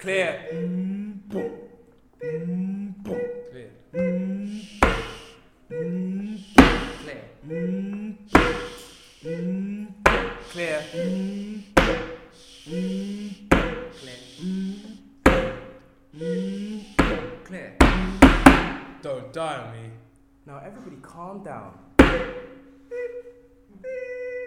Clear. Clear. Clear. Clear. Don't die on me. Now everybody calm down.